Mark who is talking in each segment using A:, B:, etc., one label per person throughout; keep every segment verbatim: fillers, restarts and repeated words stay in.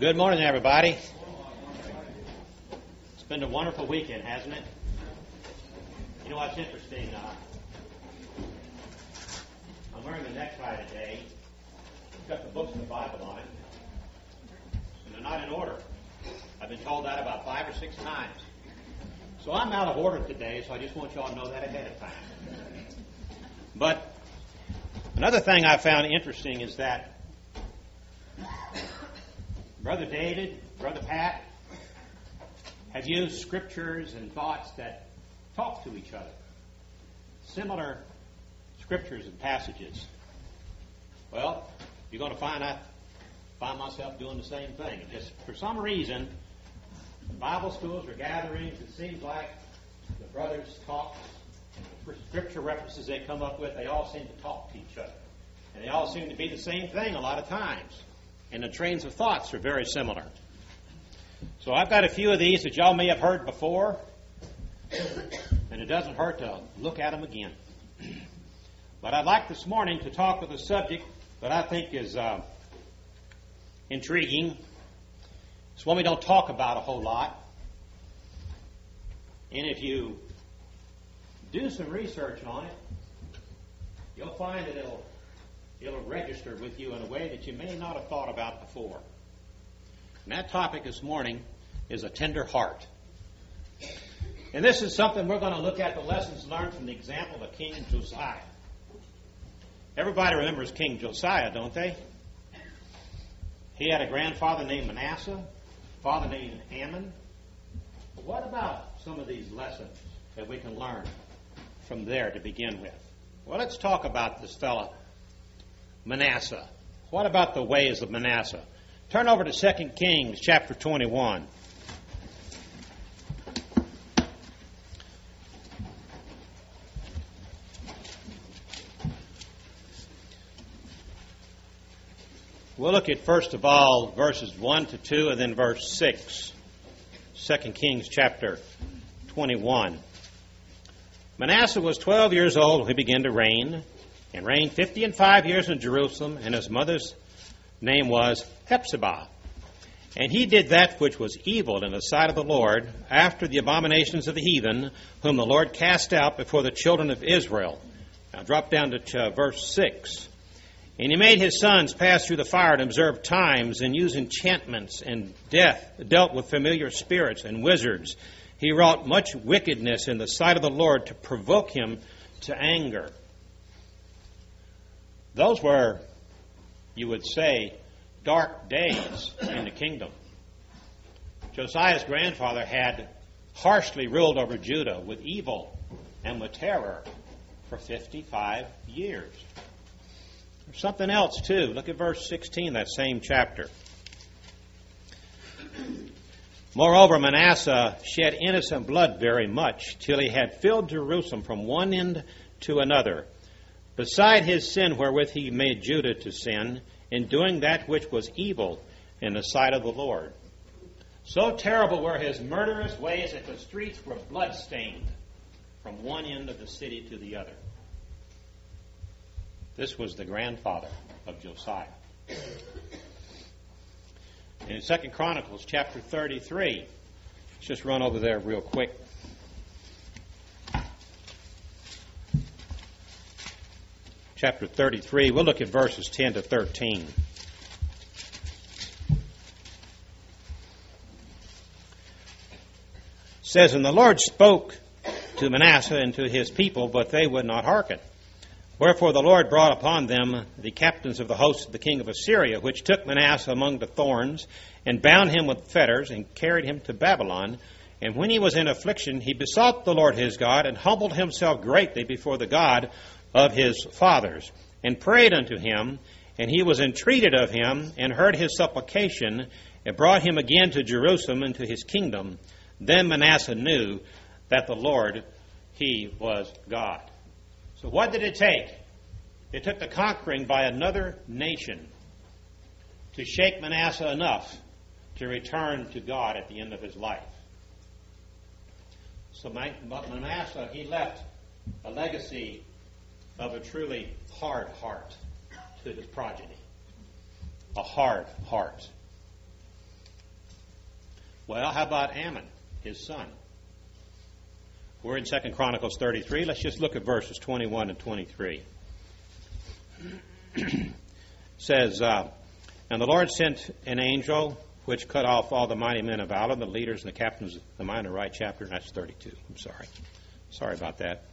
A: Good morning, everybody. It's been a wonderful weekend, hasn't it? You know what's interesting? Uh, I'm wearing the necktie today. It's got the books of the Bible on it, and they're not in order. I've been told that about five or six times. So I'm out of order today, so I just want you all to know that ahead of time. But another thing I found interesting is that Brother David, Brother Pat have used scriptures and thoughts that talk to each other. Similar scriptures and passages. Well, you're going to find I find myself doing the same thing. Just for some reason, Bible schools or gatherings, it seems like the brothers talk, for scripture references they come up with, they all seem to talk to each other. And they all seem to be the same thing a lot of times. And the trains of thoughts are very similar. So I've got a few of these that y'all may have heard before, and it doesn't hurt to look at them again. But I'd like this morning to talk with a subject that I think is uh, intriguing. It's one we don't talk about a whole lot. And if you do some research on it, you'll find that it'll It'll register with you in a way that you may not have thought about before. And that topic this morning is a tender heart. And this is something we're going to look at the lessons learned from the example of King Josiah. Everybody remembers King Josiah, don't they? He had a grandfather named Manasseh, a father named Amon. But what about some of these lessons that we can learn from there to begin with? Well, let's talk about this fellow Manasseh. What about the ways of Manasseh? Turn over to Second Kings chapter twenty-one. We'll look at, first of all, verses one to two and then verse six. Second Kings chapter twenty-one. Manasseh was twelve years old when he began to reign, and reigned fifty and five years in Jerusalem, and his mother's name was Hephzibah. And he did that which was evil in the sight of the Lord, after the abominations of the heathen, whom the Lord cast out before the children of Israel. Now drop down to uh, verse six. And he made his sons pass through the fire and observe times, and use enchantments, and death, dealt with familiar spirits and wizards. He wrought much wickedness in the sight of the Lord to provoke him to anger. Those were, you would say, dark days in the kingdom. Josiah's grandfather had harshly ruled over Judah with evil and with terror for fifty-five years. There's something else, too. Look at verse sixteen, that same chapter. Moreover, Manasseh shed innocent blood very much, till he had filled Jerusalem from one end to another, beside his sin wherewith he made Judah to sin, in doing that which was evil in the sight of the Lord. So terrible were his murderous ways that the streets were blood-stained from one end of the city to the other. This was the grandfather of Josiah. In Second Chronicles chapter thirty-three, let's just run over there real quick. Chapter thirty-three, we'll look at verses ten to thirteen. It says, And the Lord spoke to Manasseh and to his people, but they would not hearken. Wherefore the Lord brought upon them the captains of the host of the king of Assyria, which took Manasseh among the thorns, and bound him with fetters, and carried him to Babylon. And when he was in affliction, he besought the Lord his God, and humbled himself greatly before the God of his fathers, and prayed unto him, and he was entreated of him, and heard his supplication, and brought him again to Jerusalem and to his kingdom. Then Manasseh knew that the Lord, he was God. So what did it take? It took the conquering by another nation to shake Manasseh enough to return to God at the end of his life. So Manasseh, he left a legacy of a truly hard heart to his progeny. A hard heart. Well, how about Ammon, his son? We're in Second Chronicles thirty-three. Let's just look at verses twenty-one and twenty-three. It says, uh, And the Lord sent an angel which cut off all the mighty men of valor, the leaders and the captains. Am I in the right chapter? That's thirty-two. I'm sorry. Sorry about that.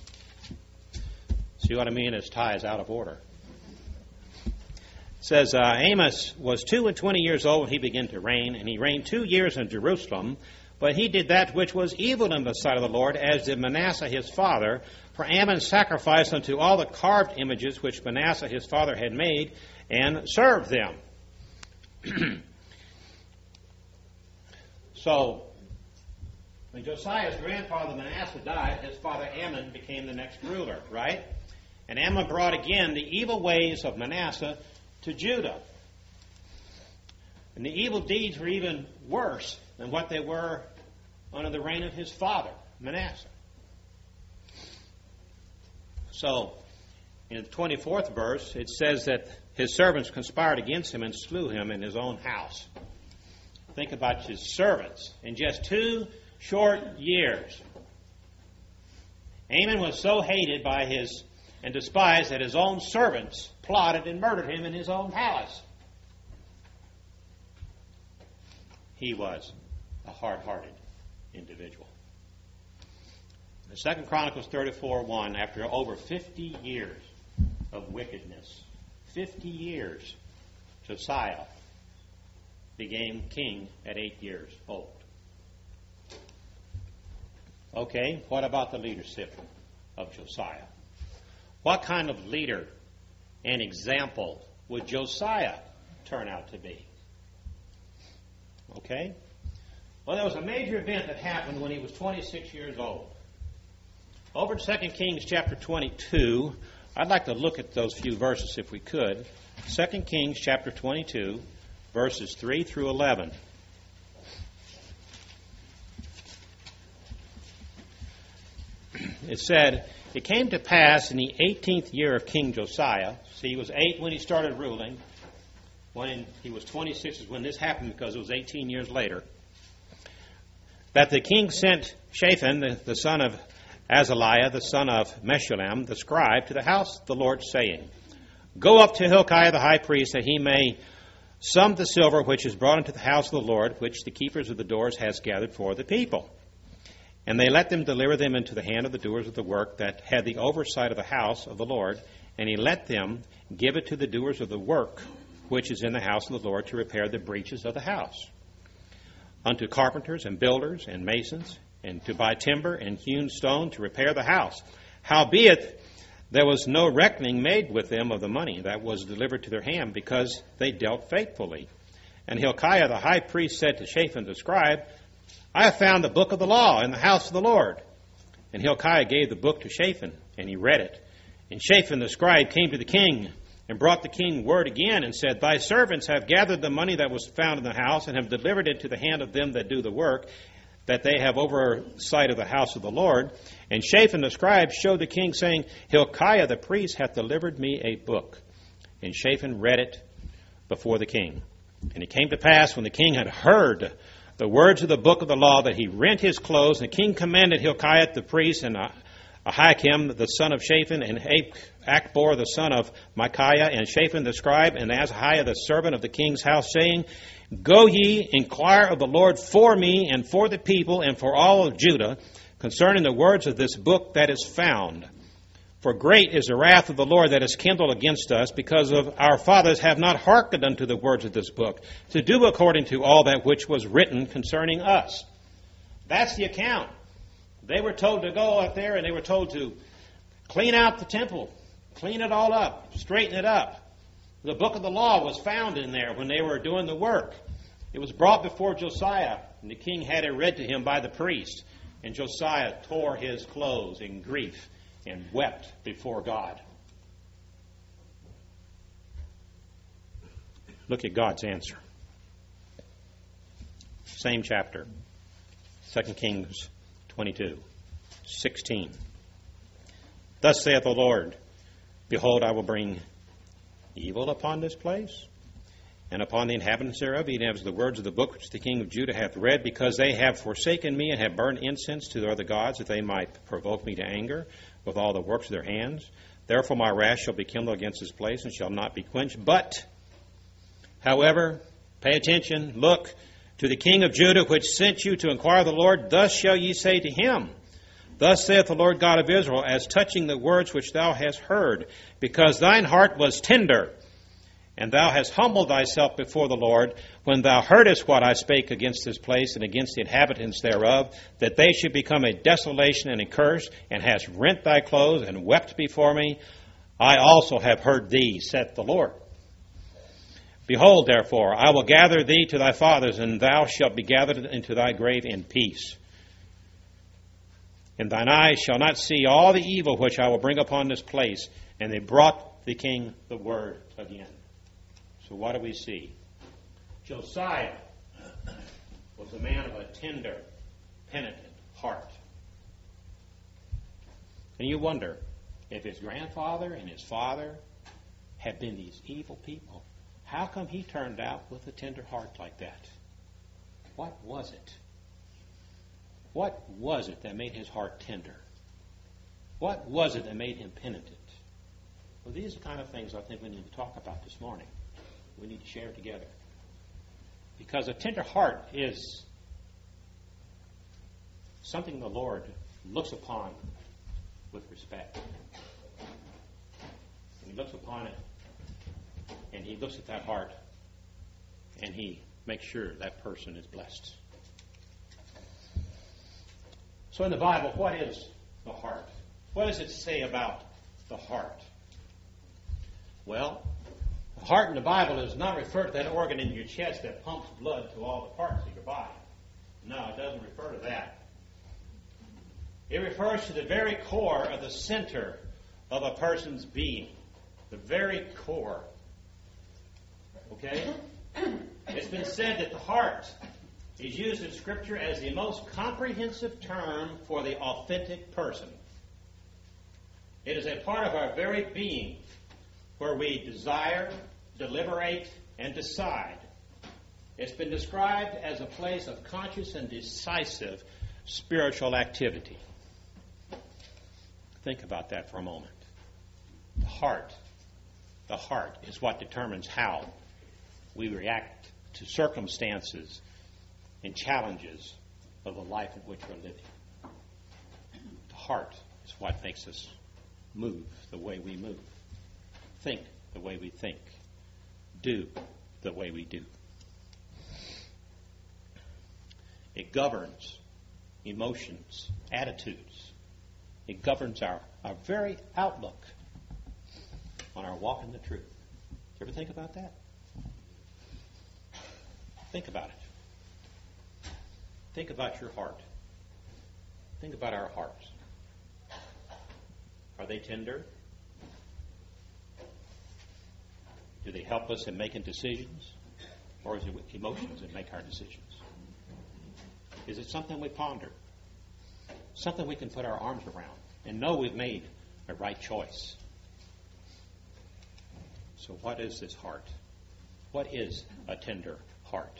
A: See what I mean? His tie is out of order. It says, uh, Amos was two and twenty years old when he began to reign, and he reigned two years in Jerusalem. But he did that which was evil in the sight of the Lord, as did Manasseh his father. For Ammon sacrificed unto all the carved images which Manasseh his father had made, and served them. So, when Josiah's grandfather Manasseh died, his father Ammon became the next ruler, right? And Ammon brought again the evil ways of Manasseh to Judah. And the evil deeds were even worse than what they were under the reign of his father, Manasseh. So, in the twenty-fourth verse, it says that his servants conspired against him and slew him in his own house. Think about his servants. In just two short years, Ammon was so hated by his and despised that his own servants plotted and murdered him in his own palace. He was a hard-hearted individual. The Second Chronicles thirty-four one, after over fifty years of wickedness, fifty years, Josiah became king at eight years old. Okay, what about the leadership of Josiah? What kind of leader and example would Josiah turn out to be? Okay? Well, there was a major event that happened when he was twenty-six years old. Over in Second Kings chapter twenty-two, I'd like to look at those few verses if we could. Second Kings chapter twenty-two, verses three through eleven. It said, It came to pass in the eighteenth year of King Josiah, see, he was eight when he started ruling. When he was twenty-six is when this happened, because it was eighteen years later, that the king sent Shaphan, the, the son of Azaliah, the son of Meshullam, the scribe, to the house of the Lord, saying, Go up to Hilkiah the high priest, that he may sum the silver which is brought into the house of the Lord, which the keepers of the doors has gathered for the people. And they let them deliver them into the hand of the doers of the work that had the oversight of the house of the Lord. And he let them give it to the doers of the work which is in the house of the Lord, to repair the breaches of the house, unto carpenters and builders and masons, and to buy timber and hewn stone to repair the house. Howbeit, there was no reckoning made with them of the money that was delivered to their hand, because they dealt faithfully. And Hilkiah the high priest said to Shaphan the scribe, I have found the book of the law in the house of the Lord. And Hilkiah gave the book to Shaphan, and he read it. And Shaphan the scribe came to the king, and brought the king word again, and said, Thy servants have gathered the money that was found in the house, and have delivered it to the hand of them that do the work, that they have oversight of the house of the Lord. And Shaphan the scribe showed the king, saying, Hilkiah the priest hath delivered me a book. And Shaphan read it before the king. And it came to pass, when the king had heard the words of the book of the law, that he rent his clothes. And the king commanded Hilkiah the priest, and Ahikam the son of Shaphan, and Achbor the son of Micaiah, and Shaphan the scribe, and Azahiah the servant of the king's house, saying, Go ye, inquire of the Lord for me, and for the people, and for all of Judah, concerning the words of this book that is found. For great is the wrath of the Lord that is kindled against us, because of our fathers have not hearkened unto the words of this book, to do according to all that which was written concerning us. That's the account. They were told to go out there, and they were told to clean out the temple, clean it all up, straighten it up. The book of the law was found in there when they were doing the work. It was brought before Josiah, and the king had it read to him by the priest. And Josiah tore his clothes in grief and wept before God. Look at God's answer. Same chapter, Second Kings twenty-two, sixteen. Thus saith the Lord, Behold, I will bring evil upon this place, and upon the inhabitants thereof, even as the words of the book which the king of Judah hath read, because they have forsaken me and have burned incense to their other gods, that they might provoke me to anger with all the works of their hands. Therefore my wrath shall be kindled against this place, and shall not be quenched. But, however, pay attention, look, to the king of Judah, which sent you to inquire of the Lord, thus shall ye say to him, Thus saith the Lord God of Israel, as touching the words which thou hast heard, because thine heart was tender, and thou hast humbled thyself before the Lord, when thou heardest what I spake against this place and against the inhabitants thereof, that they should become a desolation and a curse, and hast rent thy clothes and wept before me, I also have heard thee, saith the Lord. Behold, therefore, I will gather thee to thy fathers, and thou shalt be gathered into thy grave in peace. And thine eyes shall not see all the evil which I will bring upon this place. And they brought the king the word again. So what do we see? Josiah was a man of a tender, penitent heart. And you wonder, if his grandfather and his father had been these evil people, how come he turned out with a tender heart like that? What was it? What was it that made his heart tender? What was it that made him penitent? Well, these are the kind of things I think we need to talk about this morning. We need to share together. Because a tender heart is something the Lord looks upon with respect. And he looks upon it, and he looks at that heart, and he makes sure that person is blessed. So in the Bible, what is the heart? What does it say about the heart? Well, the heart in the Bible is not referred to that organ in your chest that pumps blood to all the parts of your body. No, it doesn't refer to that. It refers to the very core of the center of a person's being. The very core. Okay? It's been said that the heart is used in Scripture as the most comprehensive term for the authentic person. It is a part of our very being where we desire, deliberate, and decide. It's been described as a place of conscious and decisive spiritual activity. Think about that for a moment. The heart, the heart is what determines how we react to circumstances and challenges of the life in which we're living. The heart is what makes us move the way we move, think the way we think, do the way we do. It governs emotions, attitudes. It governs our, our very outlook on our walk in the truth. Do you ever think about that? Think about it. Think about your heart. Think about our hearts. Are they tender? Do they help us in making decisions? Or is it with emotions that make our decisions? Is it something we ponder? Something we can put our arms around and know we've made a right choice? So what is this heart? What is a tender heart?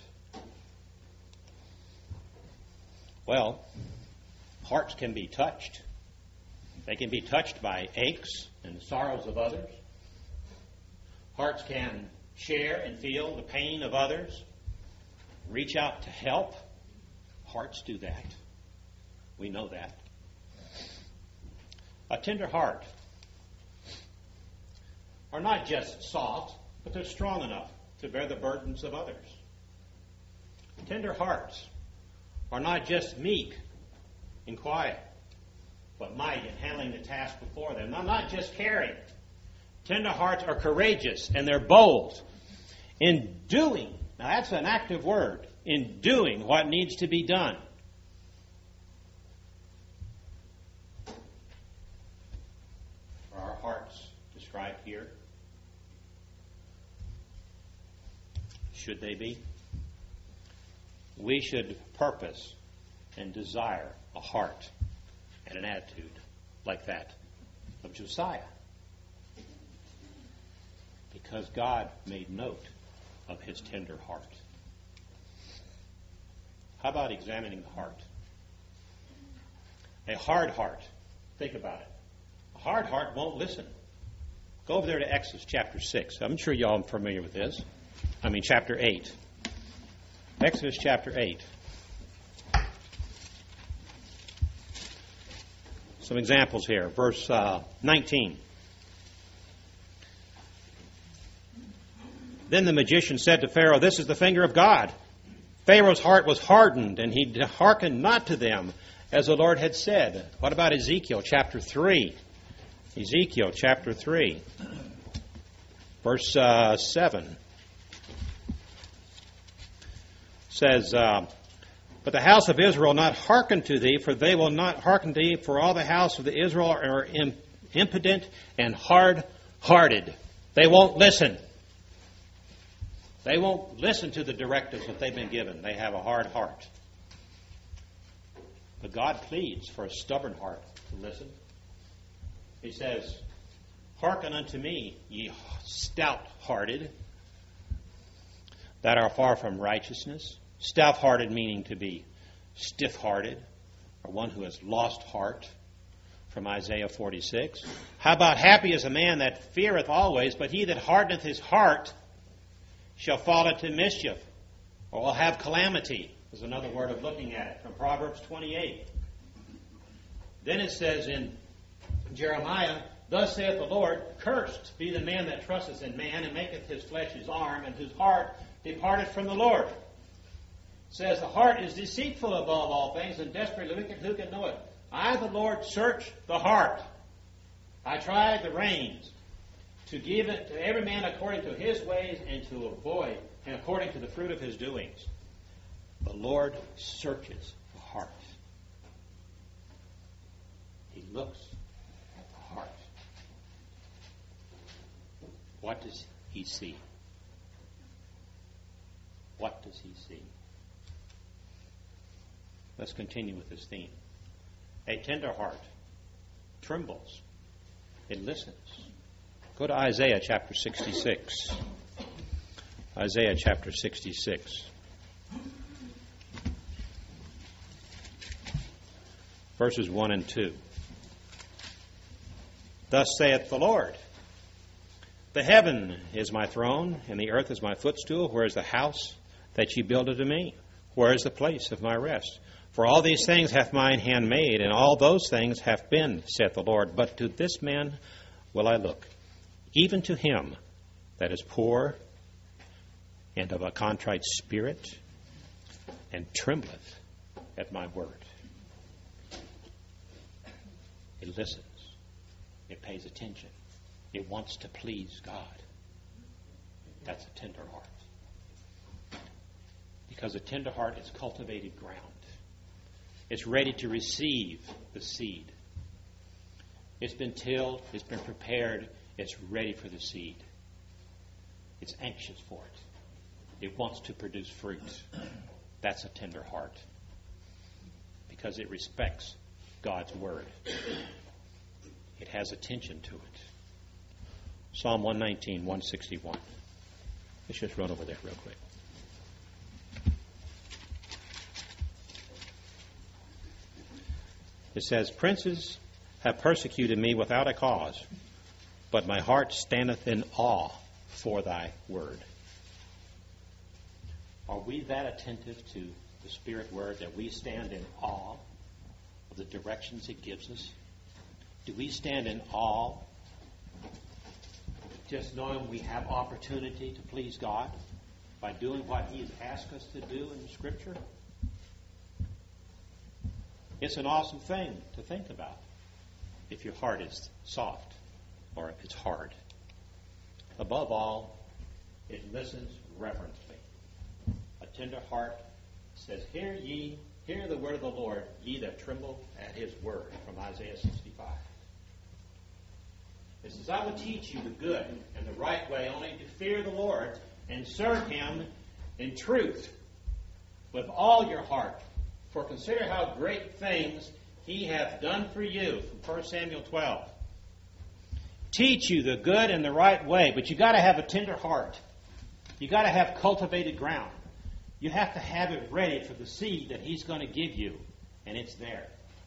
A: Well, hearts can be touched. They can be touched by aches and sorrows of others. Hearts can share and feel the pain of others, reach out to help. Hearts do that. We know that. A tender heart are not just soft, but they're strong enough to bear the burdens of others. Tender hearts are not just meek and quiet, but mighty in handling the task before them. They're not just caring. Tender hearts are courageous and they're bold in doing. Now that's an active word. In doing what needs to be done. Are our hearts described here? Should they be? We should purpose and desire a heart and an attitude like that of Josiah. Because God made note of his tender heart. How about examining the heart? A hard heart. Think about it. A hard heart won't listen. Go over there to Exodus chapter six. I'm sure y'all are familiar with this. I mean, chapter eight. Exodus chapter eight. Some examples here. Verse uh, nineteen. Then the magician said to Pharaoh, "This is the finger of God." Pharaoh's heart was hardened, and he hearkened not to them, as the Lord had said. What about Ezekiel chapter three? Ezekiel chapter three, verse uh, seven. Says, uh, "But the house of Israel not hearken to thee, for they will not hearken to thee, for all the house of the Israel are impudent and hard-hearted." They won't listen. They won't listen to the directives that they've been given. They have a hard heart. But God pleads for a stubborn heart to listen. He says, "Hearken unto me, ye stout-hearted, that are far from righteousness." Stout-hearted meaning to be stiff-hearted, or one who has lost heart, from Isaiah forty-six. How about, "Happy is a man that feareth always, but he that hardeneth his heart shall fall into mischief," or will have calamity, is another word of looking at it, from Proverbs twenty-eight. Then it says in Jeremiah, "Thus saith the Lord, cursed be the man that trusteth in man, and maketh his flesh his arm, and whose heart departeth from the Lord." It says, "The heart is deceitful above all things, and desperately wicked, who can know it? I, the Lord, search the heart. I try the reins, to give it to every man according to his ways, and to avoid, and according to the fruit of his doings." The Lord searches the heart. He looks at the heart. What does he see? What does he see? Let's continue with this theme. A tender heart trembles. It listens. Go to Isaiah chapter sixty-six. Isaiah chapter sixty-six. Verses one and two. "Thus saith the Lord, the heaven is my throne, and the earth is my footstool. Where is the house that ye builded to me? Where is the place of my rest? For all these things hath mine hand made, and all those things have been, saith the Lord. But to this man will I look, even to him that is poor and of a contrite spirit, and trembleth at my word." It listens. It pays attention. It wants to please God. That's a tender heart. Because a tender heart is cultivated ground. It's ready to receive the seed. It's been tilled. It's been prepared. It's ready for the seed. It's anxious for it. It wants to produce fruit. That's a tender heart. Because it respects God's word. It has attention to it. Psalm one nineteen, one sixty-one. Let's just run over there real quick. It says, "Princes have persecuted me without a cause, but my heart standeth in awe for thy word." Are we that attentive to the Spirit word that we stand in awe of the directions it gives us? Do we stand in awe just knowing we have opportunity to please God by doing what He has asked us to do in Scripture? It's an awesome thing to think about if your heart is soft or if it's hard. Above all, it listens reverently. A tender heart says, "Hear ye, hear the word of the Lord, ye that tremble at His word," from Isaiah sixty-five. It says, "I will teach you the good and the right way, only to fear the Lord and serve Him in truth with all your heart. For consider how great things He hath done for you," from First Samuel twelve. Teach you the good and the right way, but you got to have a tender heart. You got to have cultivated ground. You have to have it ready for the seed that He's going to give you, and it's there.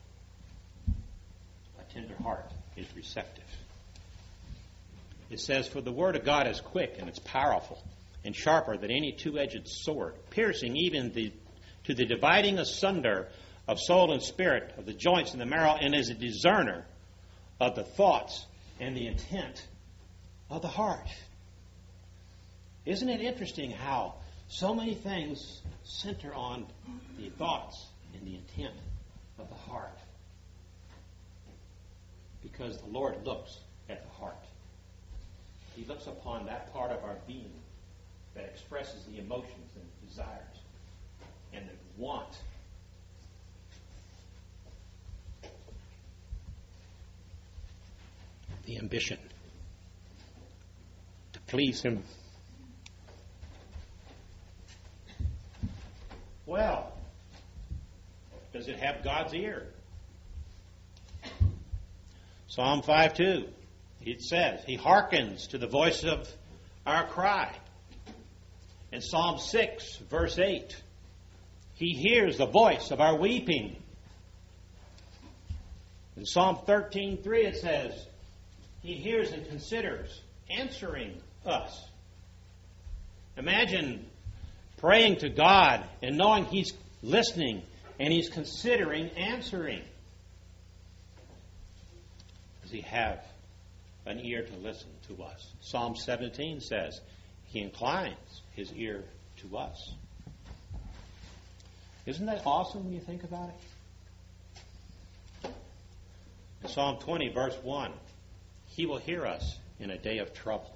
A: A tender heart is receptive. It says, "For the word of God is quick, and it's powerful, and sharper than any two-edged sword, piercing even the, to the dividing asunder of soul and spirit, of the joints and the marrow, and is a discerner of the thoughts and the intent of the heart." Isn't it interesting how so many things center on the thoughts and the intent of the heart? Because the Lord looks at the heart. He looks upon that part of our being that expresses the emotions and desires and the want. The ambition to please Him. Well, does it have God's ear? Psalm five two. It says, He hearkens to the voice of our cry. In Psalm six, verse eight, He hears the voice of our weeping. In Psalm thirteen three, it says, He hears and considers answering us. Imagine praying to God and knowing He's listening and He's considering answering. Does He have an ear to listen to us? Psalm seventeen says He inclines His ear to us. Isn't that awesome when you think about it? In Psalm twenty, verse one, He will hear us in a day of trouble.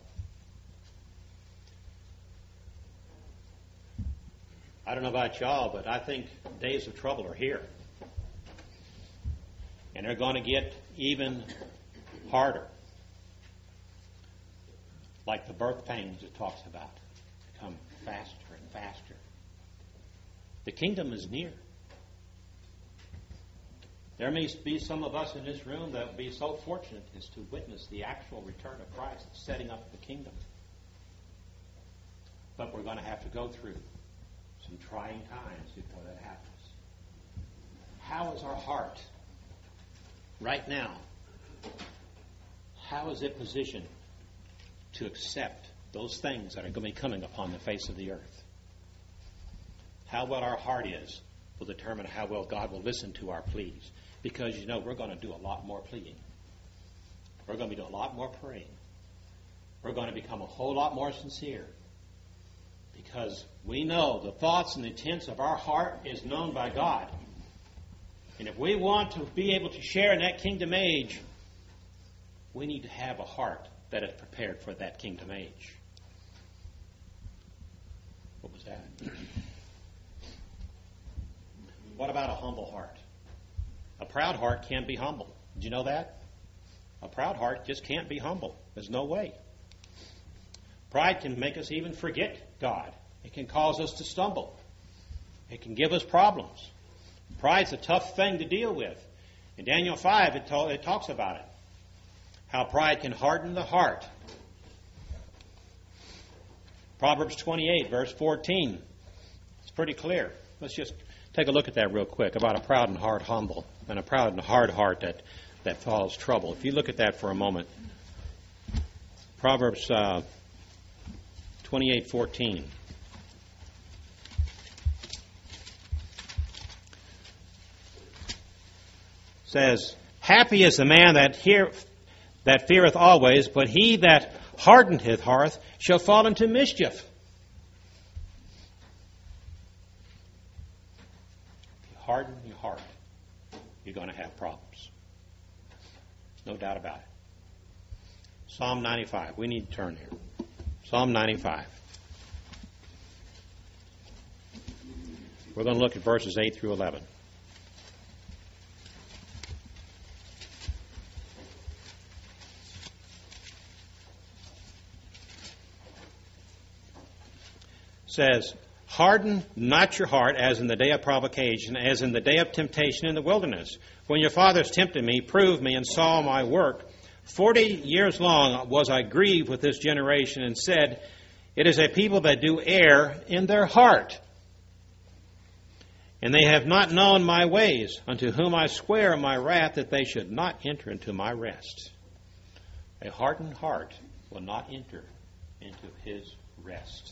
A: I don't know about y'all, but I think days of trouble are here. And they're going to get even harder. Like the birth pains it talks about. Come faster and faster. The kingdom is near. There may be some of us in this room that will be so fortunate as to witness the actual return of Christ, setting up the kingdom. But we're going to have to go through some trying times before that happens. How is our heart right now? How is it positioned to accept those things that are going to be coming upon the face of the earth? How well our heart is will determine how well God will listen to our pleas. Because, you know, we're going to do a lot more pleading. We're going to be doing a lot more praying. We're going to become a whole lot more sincere. Because we know the thoughts and intents of our heart is known by God. And if we want to be able to share in that kingdom age, we need to have a heart that is prepared for that kingdom age. What was that? What about a humble heart? A proud heart can't be humble. Did you know that? A proud heart just can't be humble. There's no way. Pride can make us even forget God. It can cause us to stumble. It can give us problems. Pride's a tough thing to deal with. In Daniel five, it, to- it talks about it. How pride can harden the heart. Proverbs twenty-eight, verse fourteen. It's pretty clear. Let's just take a look at that real quick about a proud and hard humble and a proud and hard heart that, that follows trouble. If you look at that for a moment. Proverbs uh, twenty-eight fourteen. Says, Happy is the man that hear, that feareth always, but he that hardeneth his heart shall fall into mischief. If you harden your heart, you're going to have problems. No doubt about it. Psalm ninety-five. We need to turn here. Psalm ninety-five. We're going to look at verses eight through eleven. Says, Harden not your heart as in the day of provocation, as in the day of temptation in the wilderness. When your fathers tempted me, proved me, and saw my work. Forty years long was I grieved with this generation, and said, It is a people that do err in their heart. And they have not known my ways, unto whom I swear in my wrath that they should not enter into my rest. A hardened heart will not enter into his rest.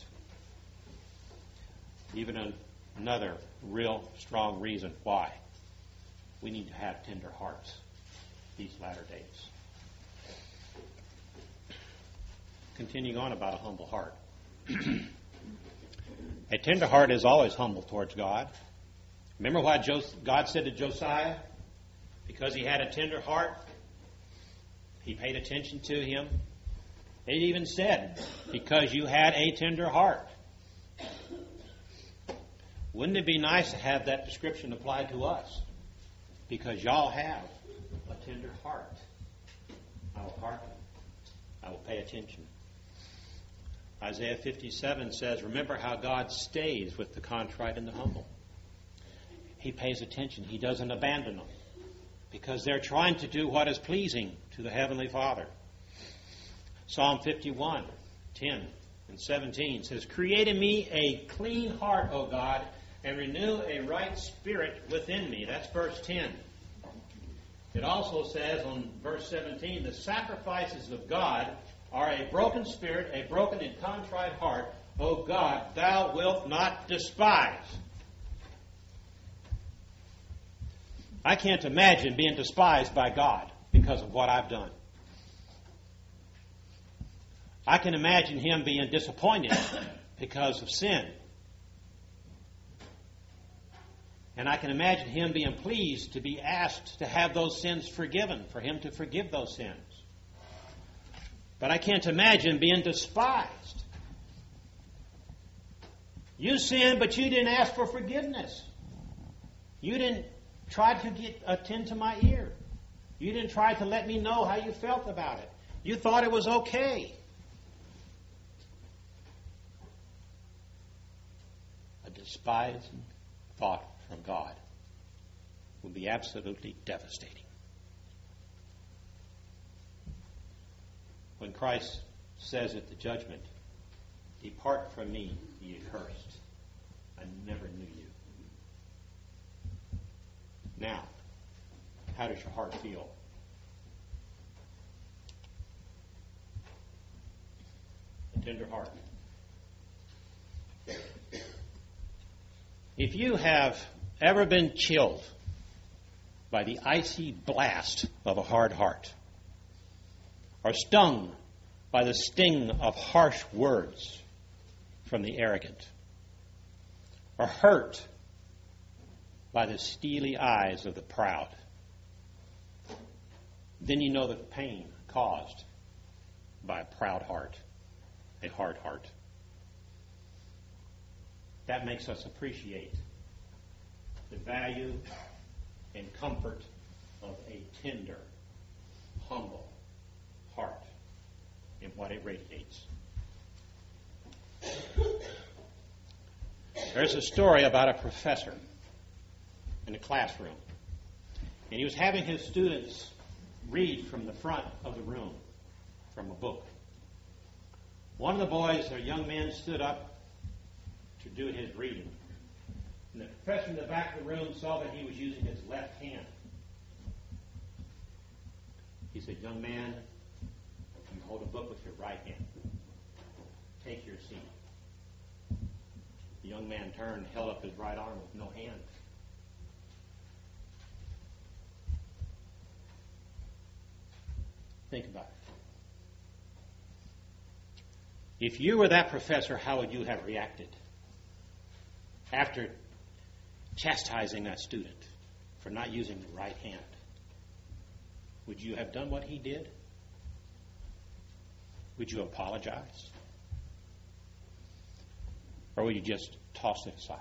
A: Even an, another real strong reason why we need to have tender hearts these latter days. Continuing on about a humble heart. A tender heart is always humble towards God. Remember what God said to Josiah? Because he had a tender heart, he paid attention to him. It even said, because you had a tender heart. Wouldn't it be nice to have that description applied to us? Because y'all have a tender heart. I will hearken. I will pay attention. Isaiah fifty-seven says, remember how God stays with the contrite and the humble. He pays attention. He doesn't abandon them because they're trying to do what is pleasing to the Heavenly Father. Psalm fifty-one, ten and seventeen says, create in me a clean heart, O God, and renew a right spirit within me. That's verse ten. It also says on verse seventeen, the sacrifices of God are a broken spirit, a broken and contrite heart. O God, thou wilt not despise. I can't imagine being despised by God because of what I've done. I can imagine him being disappointed because of sin. And I can imagine him being pleased to be asked to have those sins forgiven, for him to forgive those sins. But I can't imagine being despised. You sinned, but you didn't ask for forgiveness. You didn't try to get attend to my ear. You didn't try to let me know how you felt about it. You thought it was okay. A despising thought from God will be absolutely devastating. When Christ says at the judgment, depart from me, ye accursed. I never knew you. Now, how does your heart feel? A tender heart. If you have ever been chilled by the icy blast of a hard heart, or stung by the sting of harsh words from the arrogant, or hurt by the steely eyes of the proud, then you know the pain caused by a proud heart, a hard heart. That makes us appreciate the value and comfort of a tender, humble heart and what it radiates. There's a story about a professor in a classroom, and he was having his students read from the front of the room from a book. One of the boys, a young man, stood up to do his reading, and the professor in the back of the room saw that he was using his left hand. He said, young man, you hold a book with your right hand. Take your seat. The young man turned, held up his right arm with no hand. Think about it. If you were that professor, how would you have reacted after chastising that student for not using the right hand? Would you have done what he did? Would you apologize? Or would you just toss it aside?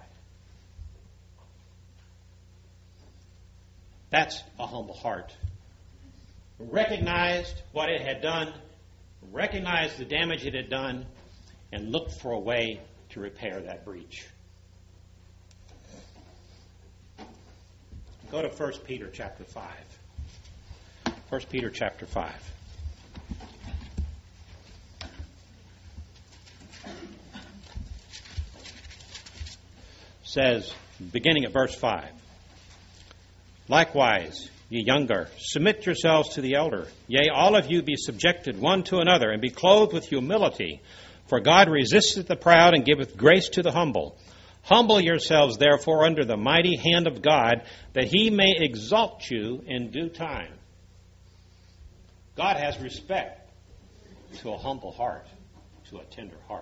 A: That's a humble heart. Recognized what it had done, recognized the damage it had done, and looked for a way to repair that breach. Go to First Peter chapter five. First Peter chapter five. says, beginning at verse five, "Likewise, ye younger, submit yourselves to the elder. Yea, all of you be subjected one to another, and be clothed with humility. For God resisteth the proud, and giveth grace to the humble. Humble yourselves, therefore, under the mighty hand of God, that he may exalt you in due time." God has respect to a humble heart, to a tender heart.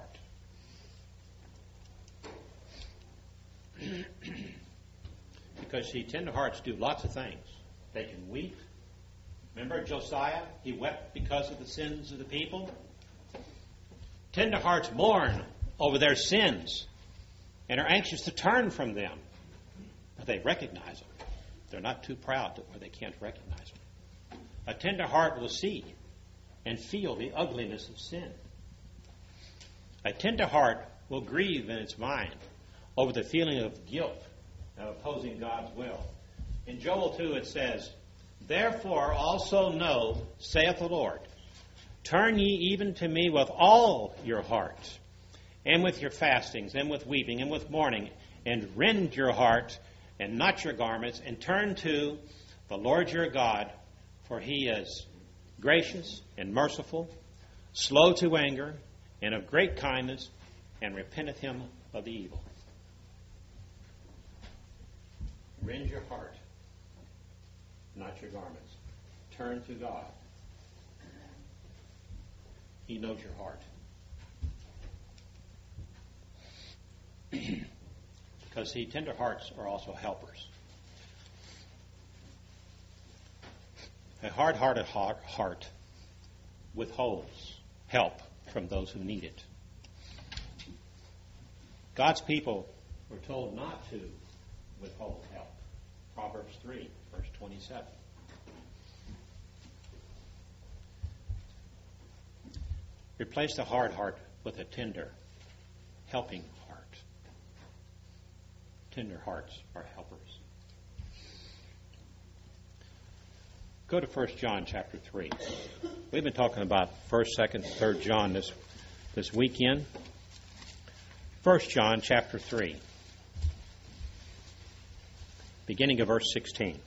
A: Because, see, tender hearts do lots of things. They can weep. Remember Josiah? He wept because of the sins of the people. Tender hearts mourn over their sins and are anxious to turn from them. But they recognize them. They're not too proud to where they can't recognize them. A tender heart will see and feel the ugliness of sin. A tender heart will grieve in its mind over the feeling of guilt of opposing God's will. In Joel two it says, "Therefore also know, saith the Lord, turn ye even to me with all your heart, and with your fastings, and with weeping, and with mourning, and rend your heart, and not your garments, and turn to the Lord your God, for he is gracious and merciful, slow to anger, and of great kindness, and repenteth him of the evil." Rend your heart, not your garments. Turn to God. He knows your heart. Because, see, tender hearts are also helpers. A hard-hearted heart withholds help from those who need it. God's people were told not to withhold help. Proverbs three, verse twenty-seven. Replace the hard heart with a tender, helping heart. Tender hearts are helpers. Go to First John chapter three. We've been talking about First, Second, Third John this this weekend. First John chapter three, beginning of verse sixteen.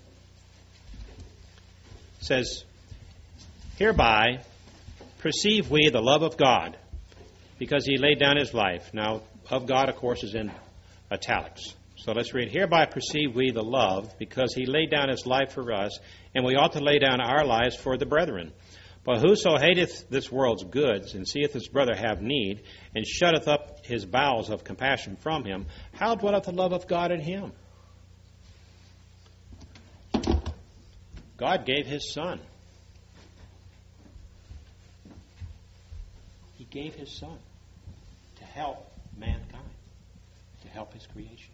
A: It says, "Hereby perceive we the love of God, because he laid down his life." Now, of God, of course, is in italics. So let's read, "Hereby perceive we the love, because he laid down his life for us, and we ought to lay down our lives for the brethren. But whoso hateth this world's goods, and seeth his brother have need, and shutteth up his bowels of compassion from him, how dwelleth the love of God in him?" God gave his Son. He gave his Son to help mankind, to help his creation.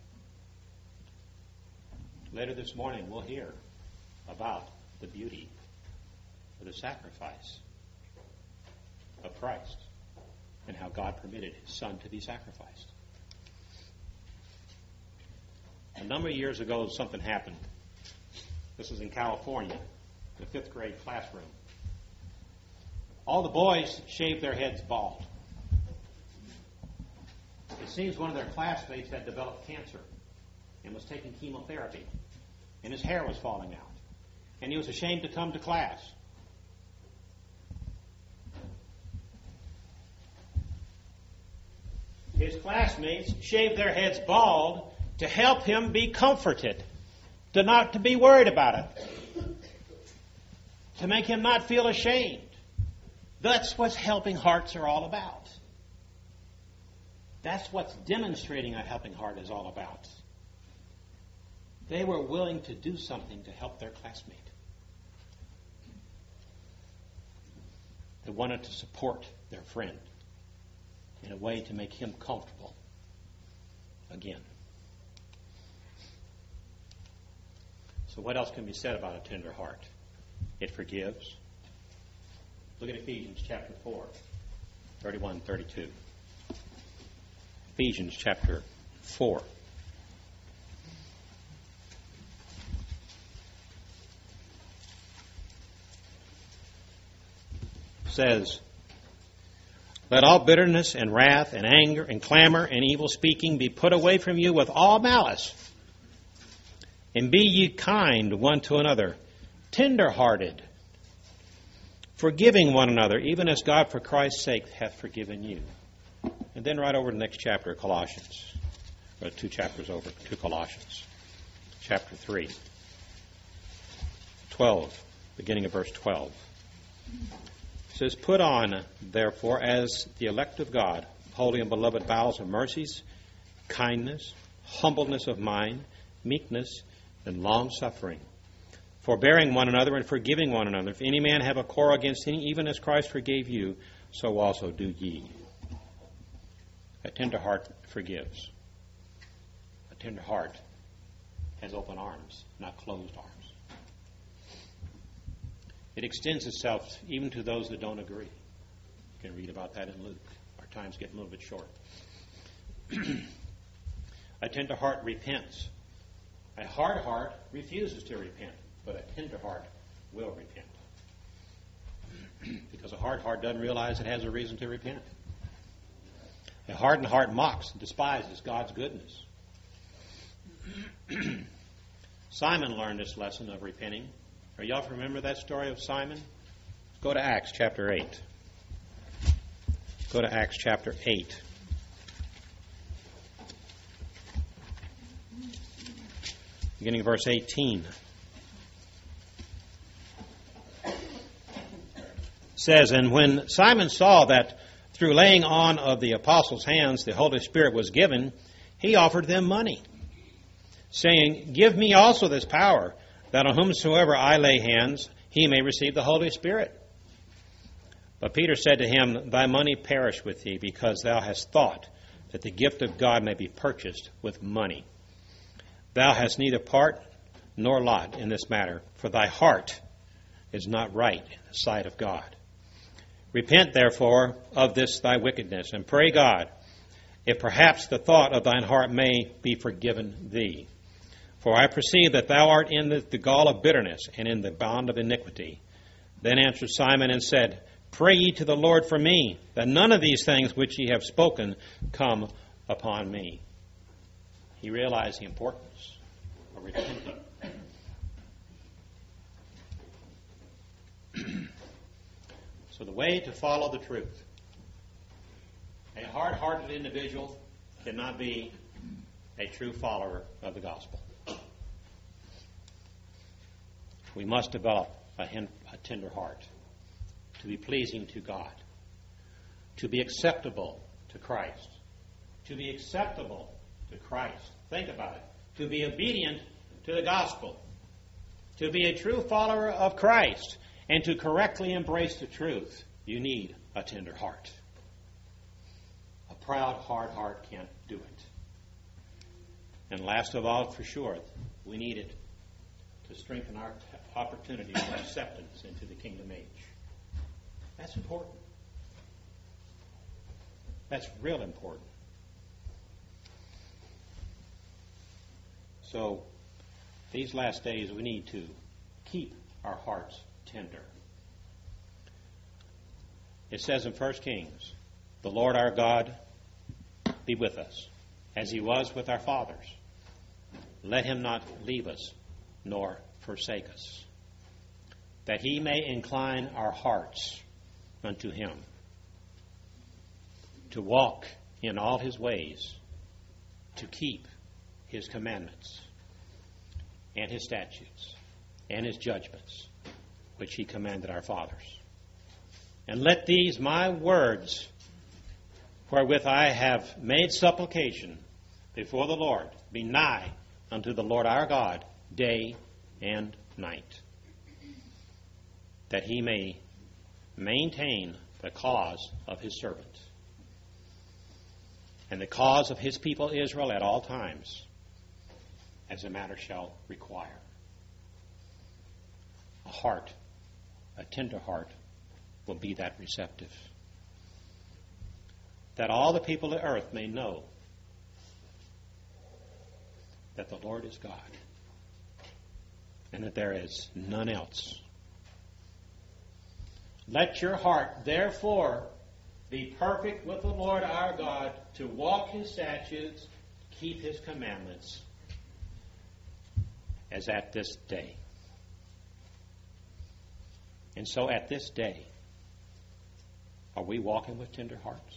A: Later this morning, we'll hear about the beauty of the sacrifice of Christ and how God permitted his Son to be sacrificed. A number of years ago, something happened. This was in California, the fifth grade classroom. All the boys shaved their heads bald. It seems one of their classmates had developed cancer and was taking chemotherapy, and his hair was falling out, and he was ashamed to come to class. His classmates shaved their heads bald to help him be comforted, to not to be worried about it, to make him not feel ashamed. That's what helping hearts are all about. That's what demonstrating a helping heart is all about. They were willing to do something to help their classmate. They wanted to support their friend in a way to make him comfortable again. So what else can be said about a tender heart? It forgives. Look at Ephesians chapter four, thirty-one and thirty-two. Ephesians chapter four. Says, Let all bitterness and wrath and anger and clamor and evil speaking be put away from you with all malice. And be ye kind one to another, tender-hearted, forgiving one another, even as God for Christ's sake hath forgiven you. And then right over to the next chapter, Colossians. Or two chapters over to Colossians. Chapter three. twelve, beginning of verse twelve. It says, Put on, therefore, as the elect of God, holy and beloved bowels of mercies, kindness, humbleness of mind, meekness, and long-suffering, forbearing one another and forgiving one another. If any man have a quarrel against any, even as Christ forgave you, so also do ye. A tender heart forgives. A tender heart has open arms, not closed arms. It extends itself even to those that don't agree. You can read about that in Luke. Our time's getting a little bit short. A tender heart repents. A hard heart refuses to repent, but a tender heart will repent. Because a hard heart doesn't realize it has a reason to repent. A hardened heart mocks and despises God's goodness. Simon learned this lesson of repenting. Are y'all remember that story of Simon? Go to Acts chapter eight. Go to Acts chapter eight. Beginning of verse eighteen. It says, And when Simon saw that through laying on of the apostles' hands the Holy Spirit was given, he offered them money, saying, Give me also this power, that on whomsoever I lay hands, he may receive the Holy Spirit. But Peter said to him, Thy money perish with thee, because thou hast thought that the gift of God may be purchased with money. Thou hast neither part nor lot in this matter, for thy heart is not right in the sight of God. Repent, therefore, of this thy wickedness, and pray God, if perhaps the thought of thine heart may be forgiven thee. For I perceive that thou art in the, the gall of bitterness, and in the bond of iniquity. Then answered Simon and said, Pray ye to the Lord for me, that none of these things which ye have spoken come upon me. He realized the importance of repenting. So the way to follow the truth. A hard-hearted individual cannot be a true follower of the gospel. We must develop a, hen- a tender heart to be pleasing to God, to be acceptable to Christ, to be acceptable to Christ. Think about it. To be obedient to the gospel, to be a true follower of Christ, and to correctly embrace the truth, you need a tender heart. A proud, hard heart can't do it. And last of all, for sure, we need it to strengthen our t- opportunity for acceptance into the kingdom age. That's important. That's real important. So, these last days, we need to keep our hearts tender. It says in First Kings, the Lord our God be with us, as he was with our fathers. Let him not leave us, nor forsake us, that he may incline our hearts unto him, to walk in all his ways, to keep his commandments, and his statutes, and his judgments, which he commanded our fathers. And let these my words, wherewith I have made supplication before the Lord, be nigh unto the Lord our God, day and night, that he may maintain the cause of his servant and the cause of his people Israel at all times, as the matter shall require. A heart, a tender heart, will be that receptive, that all the people of the earth may know that the Lord is God and that there is none else. Let your heart, therefore, be perfect with the Lord our God, to walk His statutes, keep His commandments, as at this day. And so at this day, are we walking with tender hearts?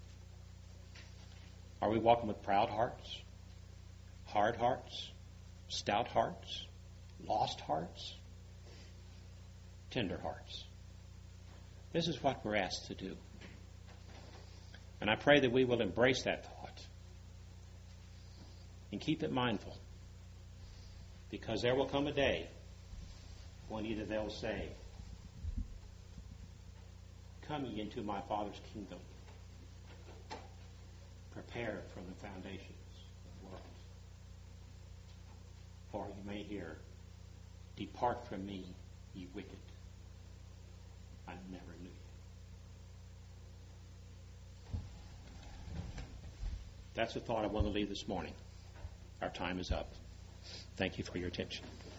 A: Are we walking with proud hearts, hard hearts, stout hearts, lost hearts, tender hearts? This is what we're asked to do. And I pray that we will embrace that thought and keep it mindful, because there will come a day when either they'll say, "Come ye into my Father's kingdom, prepared from the foundations of the world," or you may hear, "Depart from me, ye wicked. I never knew you." That's the thought I want to leave this morning. Our time is up. Thank you for your attention.